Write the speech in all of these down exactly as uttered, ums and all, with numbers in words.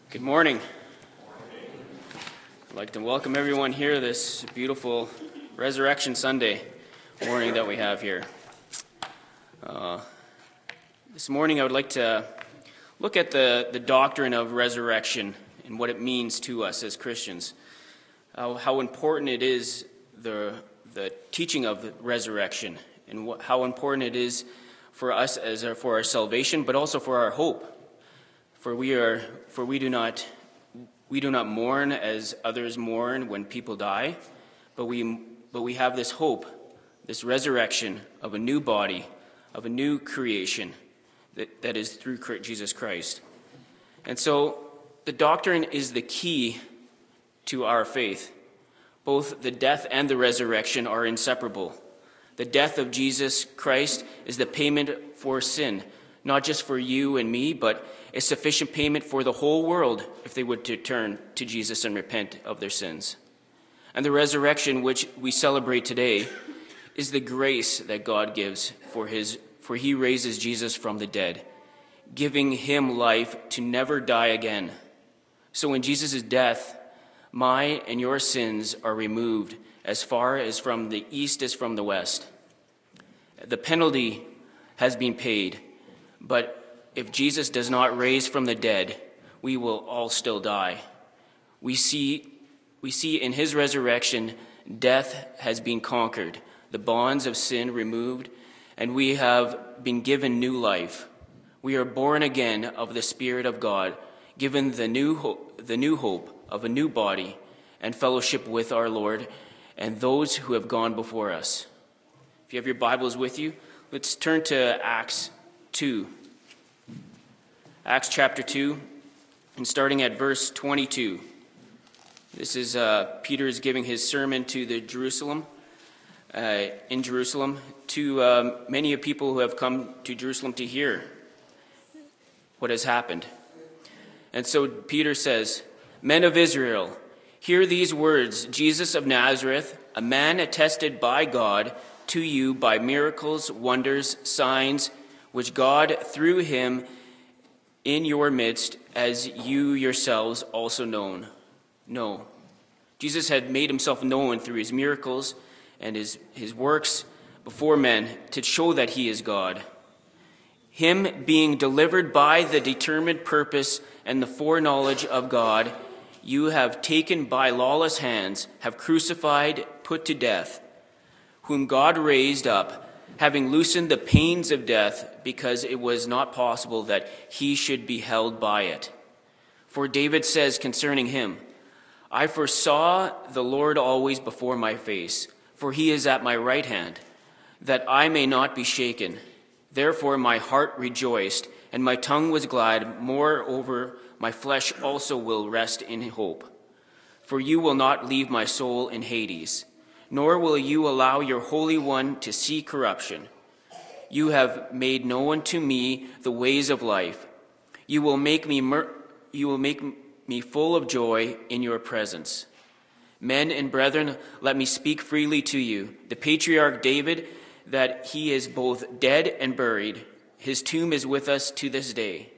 Good morning. I'd like to welcome everyone here this beautiful Resurrection Sunday morning that we have here. Uh, this morning I would like to look at the, the doctrine of resurrection and what it means to us as Christians. Uh, how important it is, the, the teaching of the resurrection, and what, how important it is for us as our, for our salvation, but also for our hope. For we are, for we do not, we do not mourn as others mourn when people die, but we, but we have this hope, this resurrection of a new body, of a new creation that, that is through Jesus Christ. And so the doctrine is the key to our faith. Both the death and the resurrection are inseparable. The death of Jesus Christ is the payment for sin, not just for you and me, but a sufficient payment for the whole world if they would to turn to Jesus and repent of their sins. And the resurrection which we celebrate today is the grace that God gives for his for he raises Jesus from the dead, giving him life to never die again. So in Jesus' death, my and your sins are removed as far as from the east as from the west. The penalty has been paid, but if Jesus does not raise from the dead, we will all still die. We see, we see in his resurrection, death has been conquered, the bonds of sin removed, and we have been given new life. We are born again of the Spirit of God, given the new hope, the new hope of a new body and fellowship with our Lord and those who have gone before us. If you have your Bibles with you, let's turn to Acts two. Acts chapter two, and starting at verse twenty-two. This is uh, Peter is giving his sermon to the Jerusalem, uh, in Jerusalem, to um, many of people who have come to Jerusalem to hear what has happened. And so Peter says, "Men of Israel, hear these words, Jesus of Nazareth, a man attested by God to you by miracles, wonders, signs, which God through him in your midst, as you yourselves also known. No. Jesus had made himself known through his miracles and his, his works before men to show that he is God. Him being delivered by the determined purpose and the foreknowledge of God, you have taken by lawless hands, have crucified, put to death, whom God raised up, having loosened the pains of death, because it was not possible that he should be held by it. For David says concerning him, I foresaw the Lord always before my face, for he is at my right hand, that I may not be shaken. Therefore my heart rejoiced, and my tongue was glad. Moreover, my flesh also will rest in hope. For you will not leave my soul in Hades, nor will you allow your Holy One to see corruption. You have made known to me the ways of life. You will make me mer- you will make me full of joy in your presence. Men and brethren, let me speak freely to you. The patriarch David, that he is both dead and buried. His tomb is with us to this day.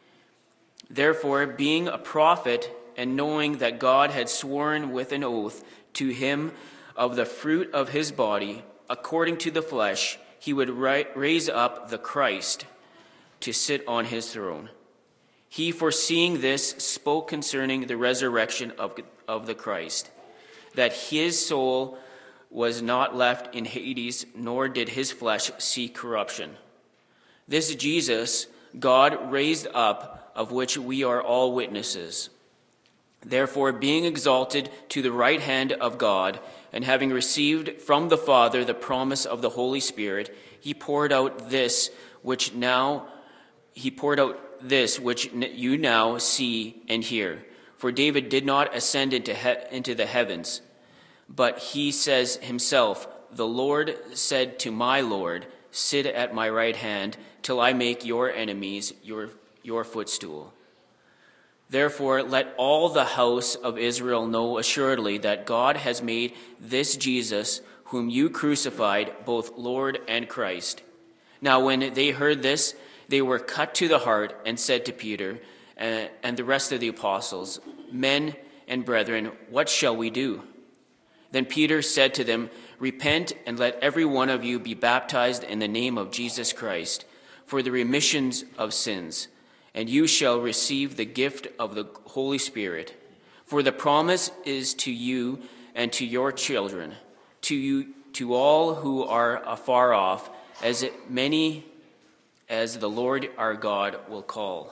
Therefore, being a prophet and knowing that God had sworn with an oath to him of the fruit of his body, according to the flesh, he would raise up the Christ to sit on his throne. He, foreseeing this, spoke concerning the resurrection of, of the Christ, that his soul was not left in Hades, nor did his flesh see corruption. This Jesus God raised up, of which we are all witnesses. Therefore, being exalted to the right hand of God, and having received from the Father the promise of the Holy Spirit, he poured out this which now he poured out this which you now see and hear. For David did not ascend into he- into the heavens, but he says himself, the Lord said to my Lord, sit at my right hand till I make your enemies your your footstool. Therefore, let all the house of Israel know assuredly that God has made this Jesus, whom you crucified, both Lord and Christ. Now when they heard this, they were cut to the heart and said to Peter and, and the rest of the apostles, "Men and brethren, what shall we do?" Then Peter said to them, "Repent and let every one of you be baptized in the name of Jesus Christ for the remissions of sins, and you shall receive the gift of the Holy Spirit. For the promise is to you and to your children, to you, to all who are afar off, as many as the Lord our God will call."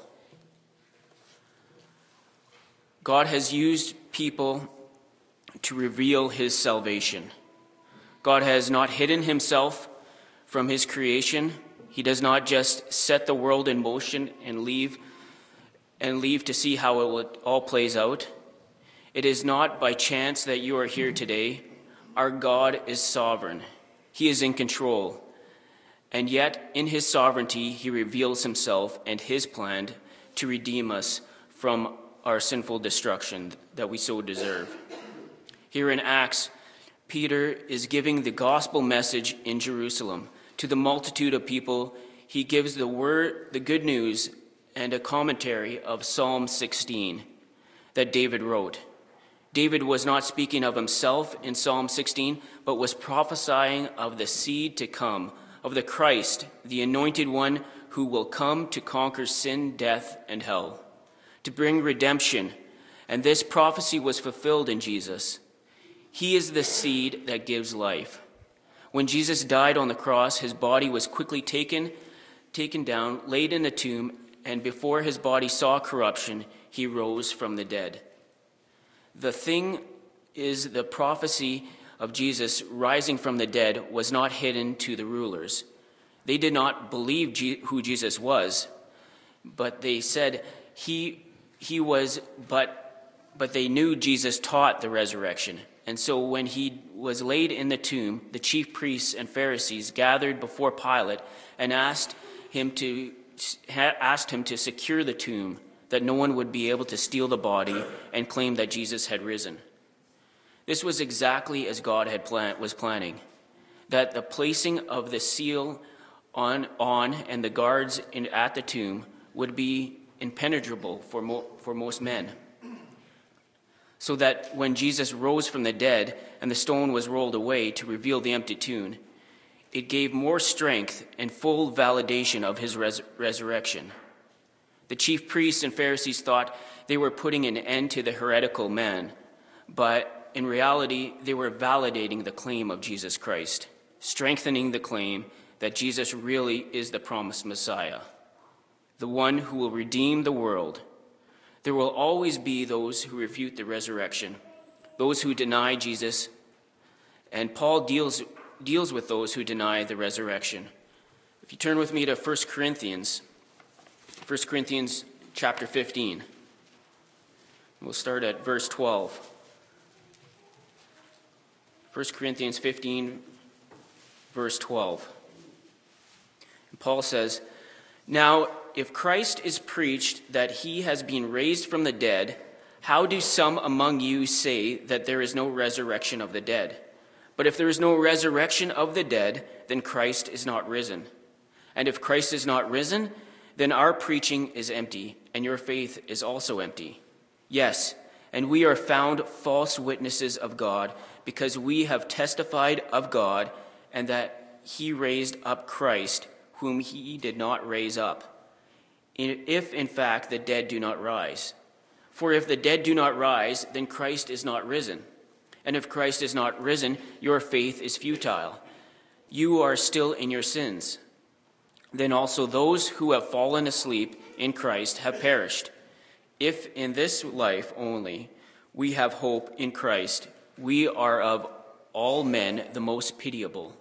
God has used people to reveal his salvation. God has not hidden himself from his creation. He does not just set the world in motion and leave and leave to see how it will, all plays out. It is not by chance that you are here today. Our God is sovereign. He is in control. And yet, in his sovereignty, he reveals himself and his plan to redeem us from our sinful destruction that we so deserve. Here in Acts, Peter is giving the gospel message in Jerusalem to the multitude of people. He gives the word, the good news, and a commentary of Psalm sixteen that David wrote. David was not speaking of himself in Psalm sixteen, but was prophesying of the seed to come, of the Christ, the anointed one who will come to conquer sin, death, and hell, to bring redemption. And this prophecy was fulfilled in Jesus. He is the seed that gives life. When Jesus died on the cross, his body was quickly taken, taken down, laid in the tomb, and before his body saw corruption, he rose from the dead. The thing is, the prophecy of Jesus rising from the dead was not hidden to the rulers. They did not believe G- who Jesus was, but they said he he was, but but they knew Jesus taught the resurrection. And so when he was laid in the tomb, the chief priests and Pharisees gathered before Pilate and asked him to asked him to secure the tomb, that no one would be able to steal the body and claim that Jesus had risen. This was exactly as God had plan, was planning, that the placing of the seal on on and the guards in, at the tomb would be impenetrable for mo, for most men, so that when Jesus rose from the dead and the stone was rolled away to reveal the empty tomb, it gave more strength and full validation of his res- resurrection. The chief priests and Pharisees thought they were putting an end to the heretical man, but in reality, they were validating the claim of Jesus Christ, strengthening the claim that Jesus really is the promised Messiah, the one who will redeem the world. There will always be those who refute the resurrection, those who deny Jesus, and Paul deals, deals with those who deny the resurrection. If you turn with me to First Corinthians, First Corinthians chapter fifteen, we'll start at verse twelve. First Corinthians fifteen, verse twelve. And Paul says, "Now, if Christ is preached that he has been raised from the dead, how do some among you say that there is no resurrection of the dead? But if there is no resurrection of the dead, then Christ is not risen. And if Christ is not risen, then our preaching is empty, and your faith is also empty. Yes, and we are found false witnesses of God, because we have testified of God, and that he raised up Christ, whom he did not raise up, if in fact the dead do not rise. For if the dead do not rise, then Christ is not risen. And if Christ is not risen, your faith is futile. You are still in your sins. Then also those who have fallen asleep in Christ have perished. If in this life only we have hope in Christ, we are of all men the most pitiable."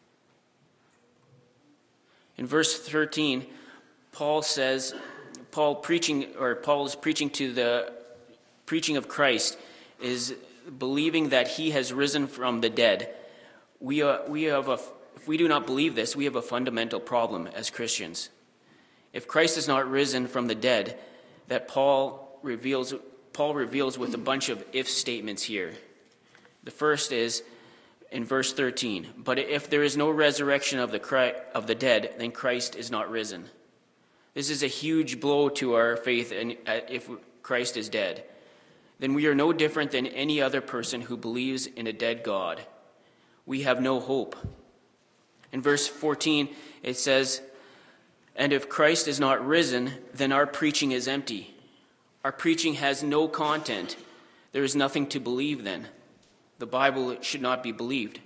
In verse thirteen, Paul says, Paul preaching, or Paul is preaching to the preaching of Christ, is believing that he has risen from the dead. We are, we have a, if we do not believe this, we have a fundamental problem as Christians. If Christ is not risen from the dead, that Paul reveals, Paul reveals with a bunch of if statements here. The first is in verse thirteen, "But if there is no resurrection of the of the dead, then Christ is not risen." This is a huge blow to our faith and if Christ is dead. Then we are no different than any other person who believes in a dead God. We have no hope. In verse fourteen, it says, "And if Christ is not risen, then our preaching is empty." Our preaching has no content. There is nothing to believe then. The Bible should not be believed.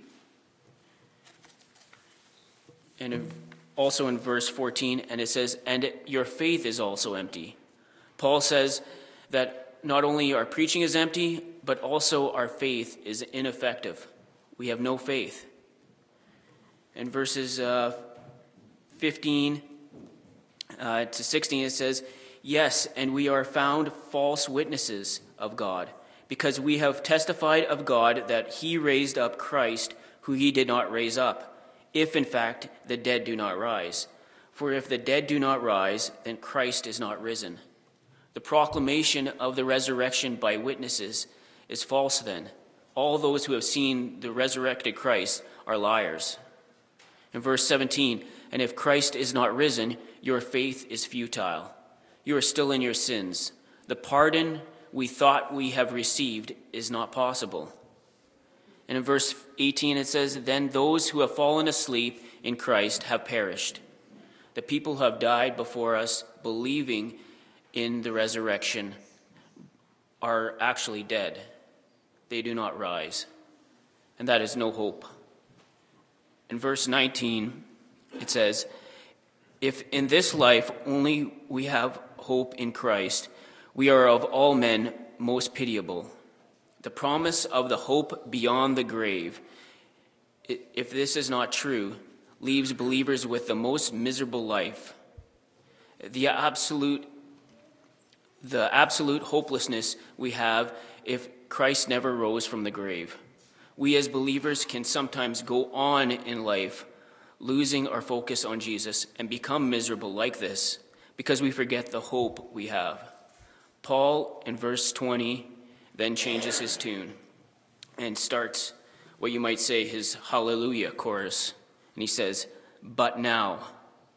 And also in verse fourteen, and it says, "And your faith is also empty." Paul says that not only our preaching is empty, but also our faith is ineffective. We have no faith. In verses uh, fifteen uh, to sixteen, it says, "Yes, and we are found false witnesses of God, because we have testified of God that he raised up Christ, who he did not raise up, if in fact the dead do not rise. For if the dead do not rise, then Christ is not risen. The proclamation of the resurrection by witnesses is false then. All those who have seen the resurrected Christ are liars." In verse seventeen, "And if Christ is not risen, your faith is futile. You are still in your sins. The pardon we thought we have received is not possible." And in verse eighteen it says, "Then those who have fallen asleep in Christ have perished. The people who have died before us, believing in the resurrection, are actually dead. They do not rise." And that is no hope. In verse nineteen it says, "If in this life only we have hope in Christ, we are of all men most pitiable. The promise of the hope beyond the grave, if this is not true, leaves believers with the most miserable life. The absolute, the absolute hopelessness we have if Christ never rose from the grave. We as believers can sometimes go on in life, losing our focus on Jesus and become miserable like this because we forget the hope we have." Paul, in verse twenty, then changes his tune and starts what you might say his hallelujah chorus. And he says, "But now."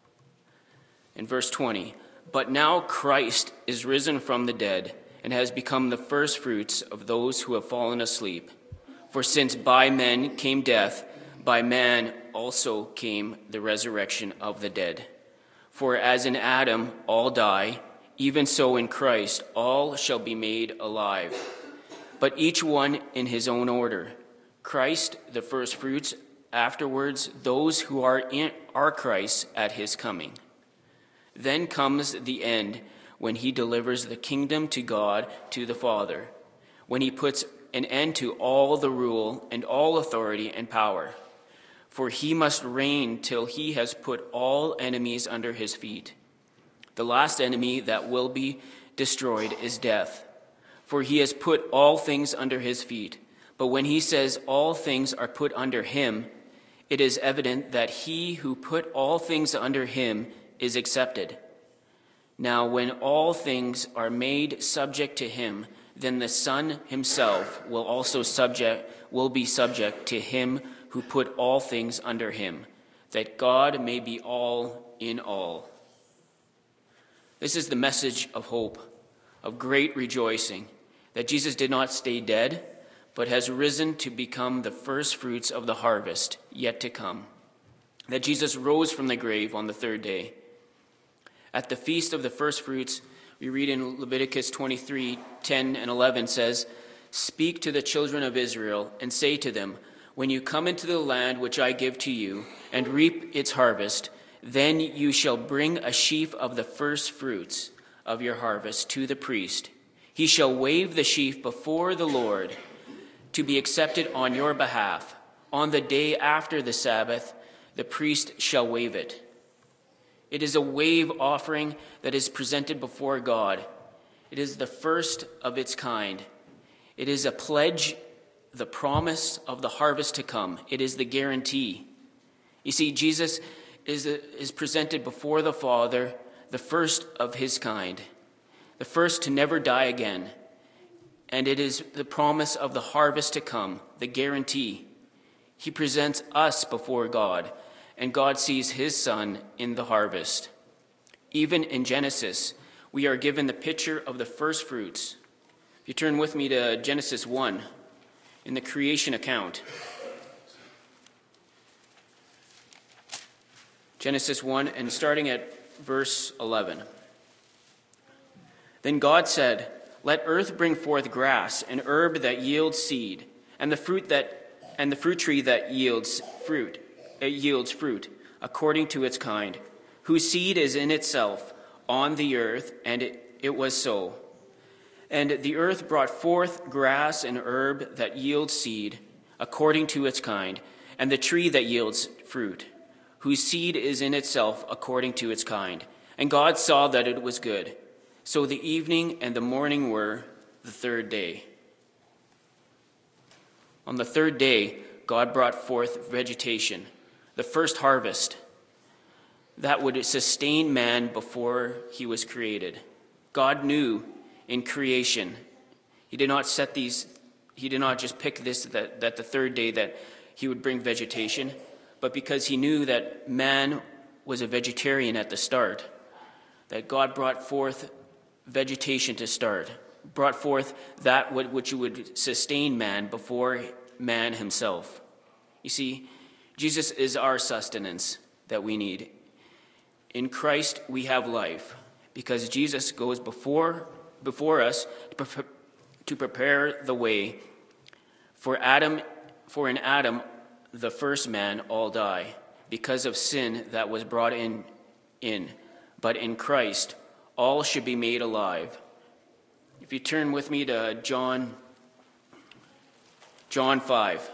In verse twenty, "But now Christ is risen from the dead and has become the firstfruits of those who have fallen asleep. For since by men came death, by man also came the resurrection of the dead. For as in Adam all die, even so in Christ all shall be made alive, but each one in his own order. Christ the firstfruits, afterwards those who are in are Christ at his coming. Then comes the end, when he delivers the kingdom to God, to the Father, when he puts an end to all the rule and all authority and power. For he must reign till he has put all enemies under his feet. The last enemy that will be destroyed is death, for he has put all things under his feet. But when he says all things are put under him, it is evident that he who put all things under him is accepted. Now when all things are made subject to him, then the Son himself will also subject will be subject to him who put all things under him, that God may be all in all." This is the message of hope, of great rejoicing, that Jesus did not stay dead, but has risen to become the first fruits of the harvest yet to come, that Jesus rose from the grave on the third day. At the feast of the first fruits, we read in Leviticus twenty-three, ten and eleven says, "Speak to the children of Israel and say to them, when you come into the land which I give to you and reap its harvest, then you shall bring a sheaf of the first fruits of your harvest to the priest. He shall wave the sheaf before the Lord to be accepted on your behalf. On the day after the Sabbath, the priest shall wave it." It is a wave offering that is presented before God. It is the first of its kind. It is a pledge, the promise of the harvest to come. It is the guarantee. You see, Jesus is, is presented before the Father, the first of his kind, the first to never die again. And it is the promise of the harvest to come, the guarantee. He presents us before God, and God sees his Son in the harvest. Even in Genesis, we are given the picture of the first fruits. If you turn with me to Genesis one, in the creation account. Genesis one, and starting at verse eleven. Then God said, "Let earth bring forth grass, and herb that yields seed, and the fruit that and the fruit tree that yields fruit, it yields fruit, according to its kind, whose seed is in itself on the earth," and it, it was so. And the earth brought forth grass and herb that yields seed, according to its kind, and the tree that yields fruit, whose seed is in itself according to its kind. And God saw that it was good. So the evening and the morning were the third day. On the third day, God brought forth vegetation, the first harvest, that would sustain man before he was created. God knew in creation, he did not set these, he did not just pick this, that, that the third day that he would bring vegetation, but because he knew that man was a vegetarian at the start, that God brought forth vegetation to start, brought forth that which would sustain man before man himself. You see, Jesus is our sustenance that we need. In Christ we have life, because Jesus goes before before us to prepare the way. For Adam, for in Adam, the first man, all die, because of sin that was brought in, in. But in Christ, all should be made alive. If you turn with me to John, John five.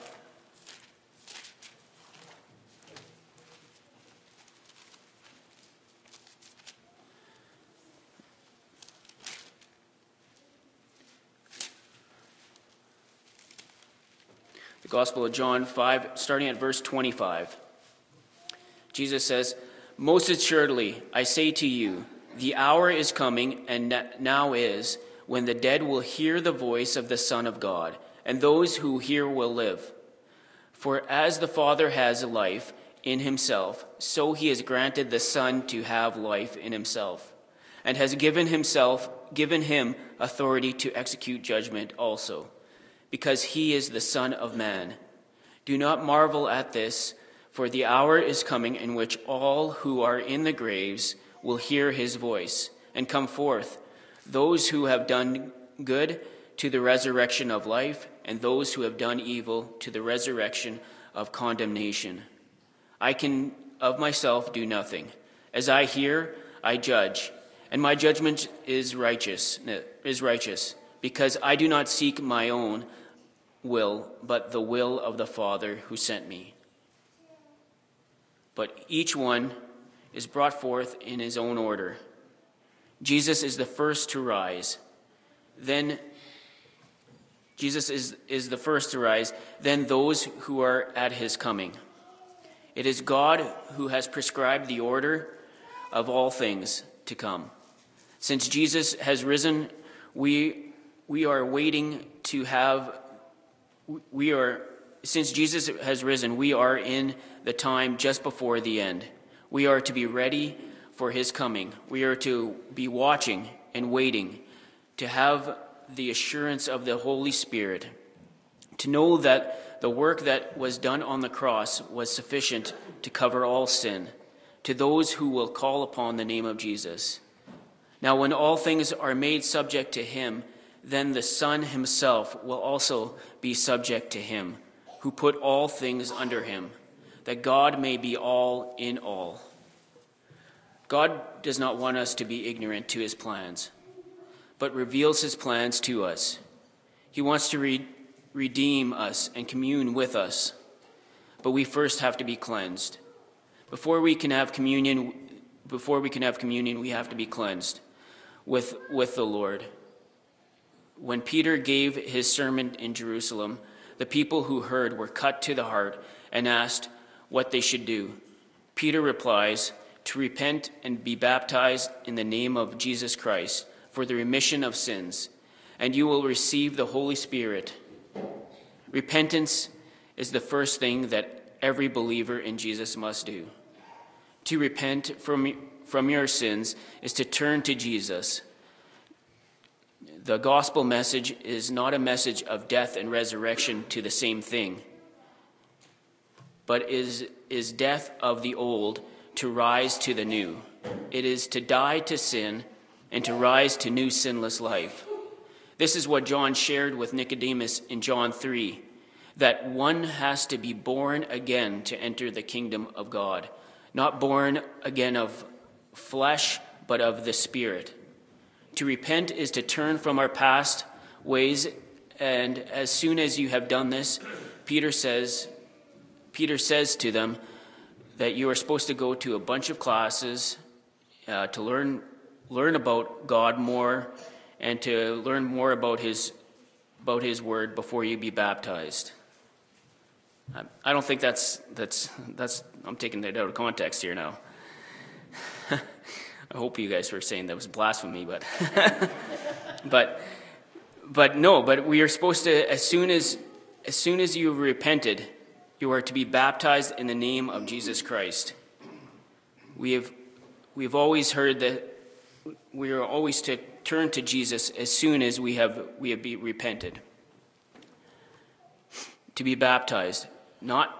The Gospel of John five, starting at verse twenty-five. Jesus says, "Most assuredly, I say to you, the hour is coming, and now is, when the dead will hear the voice of the Son of God, and those who hear will live. For as the Father has life in himself, so he has granted the Son to have life in himself, and has given himself, given him authority to execute judgment also, because he is the Son of Man. Do not marvel at this, for the hour is coming in which all who are in the graves will hear his voice and come forth, those who have done good to the resurrection of life, and those who have done evil to the resurrection of condemnation. I can of myself do nothing. As I hear, I judge, and my judgment is righteous, is righteous, because I do not seek my own will, but the will of the Father who sent me. But each one is brought forth in his own order. Jesus is the first to rise. Then Jesus is, is the first to rise, then those who are at his coming. It is God who has prescribed the order of all things to come. Since Jesus has risen, we we are waiting to have we are since Jesus has risen, we are in the time just before the end. We are to be ready for his coming. We are to be watching and waiting, to have the assurance of the Holy Spirit, to know that the work that was done on the cross was sufficient to cover all sin, to those who will call upon the name of Jesus. Now, when all things are made subject to him, then the Son himself will also be subject to him, who put all things under him, that God may be all in all. God does not want us to be ignorant to his plans, but reveals his plans to us. He wants to re- redeem us and commune with us, but we first have to be cleansed. Before we can have communion, before we can have communion, we have to be cleansed with, with the Lord. When Peter gave his sermon in Jerusalem, the people who heard were cut to the heart and asked what they should do. Peter replies, to repent and be baptized in the name of Jesus Christ for the remission of sins, and you will receive the Holy Spirit. Repentance is the first thing that every believer in Jesus must do. To repent from, from your sins is to turn to Jesus. The gospel message is not a message of death and resurrection to the same thing, but is, is death of the old to rise to the new. It is to die to sin and to rise to new sinless life. This is what John shared with Nicodemus in John three, that one has to be born again to enter the kingdom of God, not born again of flesh, but of the Spirit. To repent is to turn from our past ways, and as soon as you have done this, Peter says, Peter says to them that you are supposed to go to a bunch of classes uh, to learn learn about God more and to learn more about his about his word before you be baptized. I, I don't think that's that's that's I'm taking that out of context here now. I hope you guys were saying that was blasphemy, but but but no, but we are supposed to, as soon as as soon as you have repented, you are to be baptized in the name of Jesus Christ. We have we've always heard that we are always to turn to Jesus as soon as we have we have be repented. To be baptized, not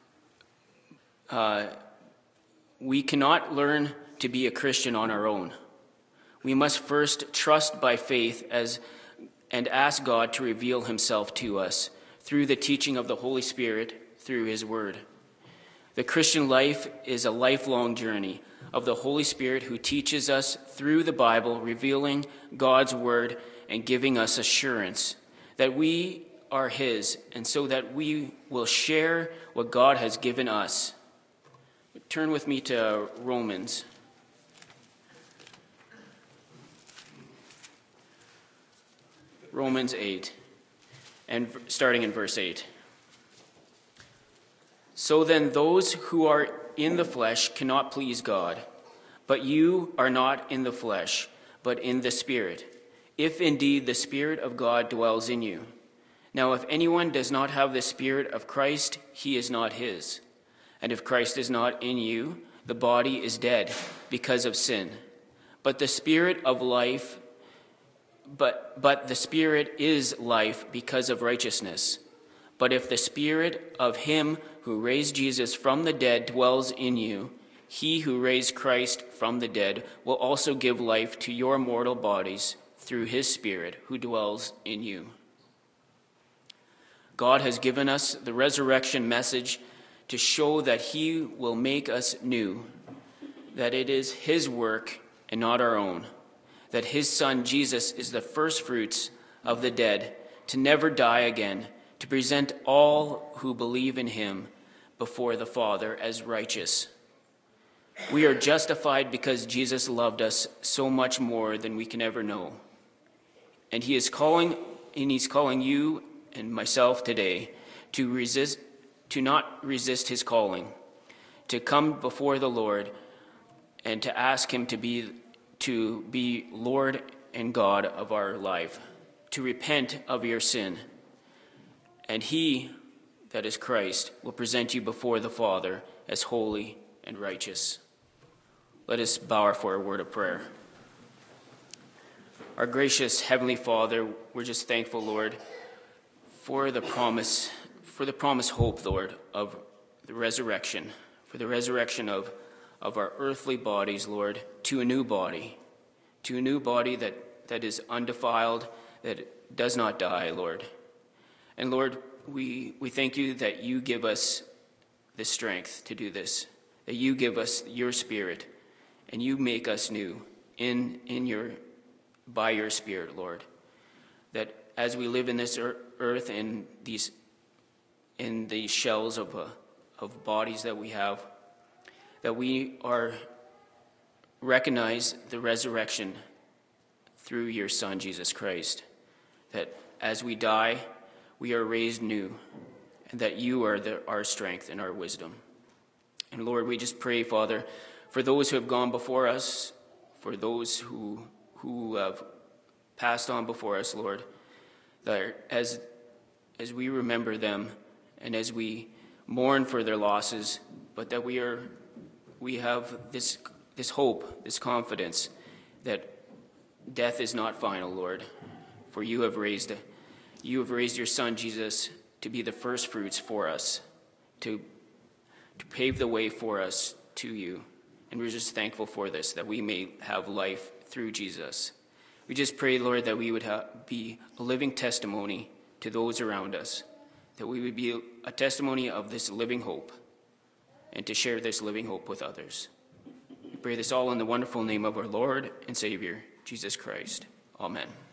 uh, we cannot learn to be a Christian on our own. We must first trust by faith as and ask God to reveal himself to us through the teaching of the Holy Spirit, through his word. The Christian life is a lifelong journey of the Holy Spirit who teaches us through the Bible, revealing God's word and giving us assurance that we are his, and so that we will share what God has given us. Turn with me to Romans. Romans eight, and starting in verse eight. So then those who are in the flesh cannot please God, but you are not in the flesh, but in the Spirit, if indeed the Spirit of God dwells in you. Now if anyone does not have the Spirit of Christ, he is not his. And if Christ is not in you, the body is dead because of sin. But the Spirit of life But, but the Spirit is life because of righteousness. But if the Spirit of him who raised Jesus from the dead dwells in you, he who raised Christ from the dead will also give life to your mortal bodies through his Spirit who dwells in you. God has given us the resurrection message to show that he will make us new, that it is his work and not our own, that his Son Jesus is the first fruits of the dead, to never die again, to present all who believe in him before the Father as righteous. We are justified because Jesus loved us so much more than we can ever know. And he is calling, and he's calling you and myself today to resist, to not resist his calling, to come before the Lord and to ask him to be to be Lord and God of our life, to repent of your sin. And he, that is Christ, will present you before the Father as holy and righteous. Let us bow for a word of prayer. Our gracious Heavenly Father, we're just thankful, Lord, for the promise, for the promised hope, Lord, of the resurrection, for the resurrection of of our earthly bodies, Lord, to a new body, to a new body that, that is undefiled, that does not die, Lord. And Lord, we, we thank you that you give us the strength to do this, that you give us your Spirit, and you make us new in, in your, by your Spirit, Lord. That as we live in this earth, in these, in these shells of, uh, of bodies that we have, that we are recognize the resurrection through your Son, Jesus Christ. That as we die, we are raised new, and that you are the, our strength and our wisdom. And Lord, we just pray, Father, for those who have gone before us, for those who who have passed on before us, Lord, that as as we remember them and as we mourn for their losses, but that we are We have this this hope, this confidence that death is not final, Lord, for you have raised you have raised your Son, Jesus, to be the first fruits for us, to, to pave the way for us to you. And we're just thankful for this, that we may have life through Jesus. We just pray, Lord, that we would ha- be a living testimony to those around us, that we would be a testimony of this living hope, and to share this living hope with others. We pray this all in the wonderful name of our Lord and Savior, Jesus Christ. Amen.